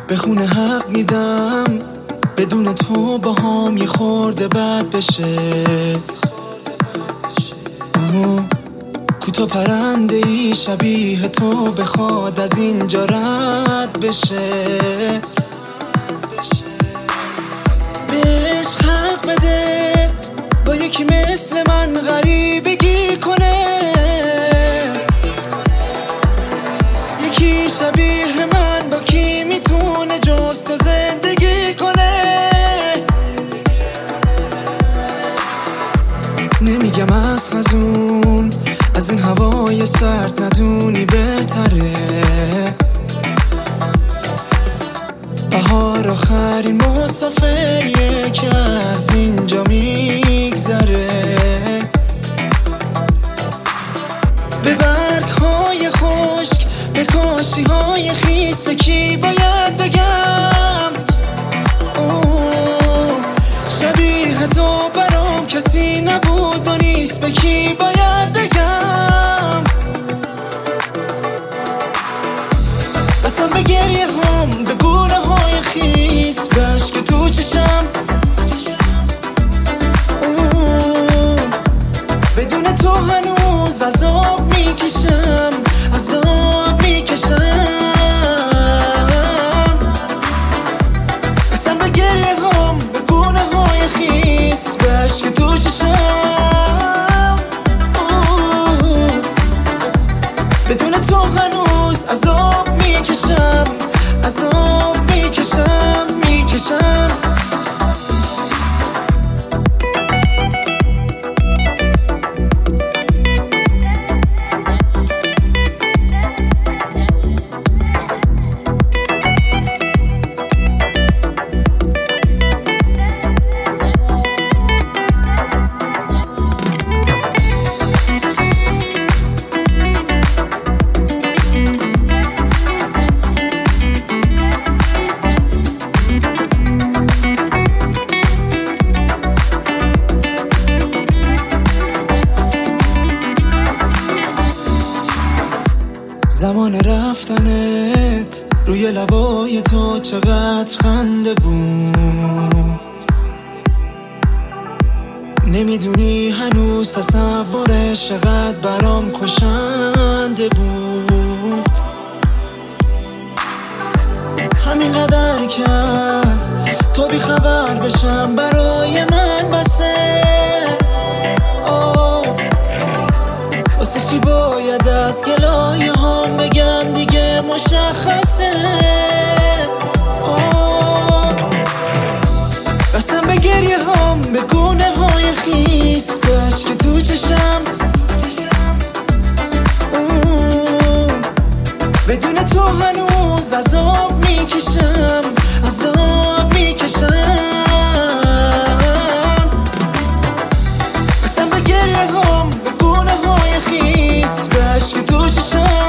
به خونه حق میدم بدون تو باهام یه خورده بد بشه. کوتاه پرنده ای شبیه تو بخواد از اینجا رد بشه. بهش حق بده با یکی مثل من غریبگی کنه، یکی شبیه من با کی میتونه جز تو زندگی کنه. نمیگم از خزون از این هوای سرد ندونی بهتره، بهار آخرین مسافریه که از اینجا میگذره. به برگ‌های خشک به کاشی‌های خیس به کی باید بگم؟ شبیه تو برام کسی نبود و نیست، به کی باید بگم؟ بسم به گریه هم به گونه های خیس به عشق تو چشم. بدون تو هنوز عذاب میکشم، عذاب میکشم. بسم به گریه هم به گونه های خیس به عشق تو چشم. بدون تو هنوز عذاب میکشم، عذاب میکشم، میکشم. زمان رفتنت روی لبای تو چقدر خنده بود، نمیدونی هنوز تصورش چقدر برام کشنده بود. همینقدر که از تو بی خبر بشم برای من بسه. واسه چی باید از گلایه هم بگم دیگه مشخصه. قسم به گریه هم به گونه های خیس به عشق تو چشم. بدون تو هنوز عذاب میکشم، عذاب میکشم. قسم به گریه هم به گونه های خیس به عشق تو چشم.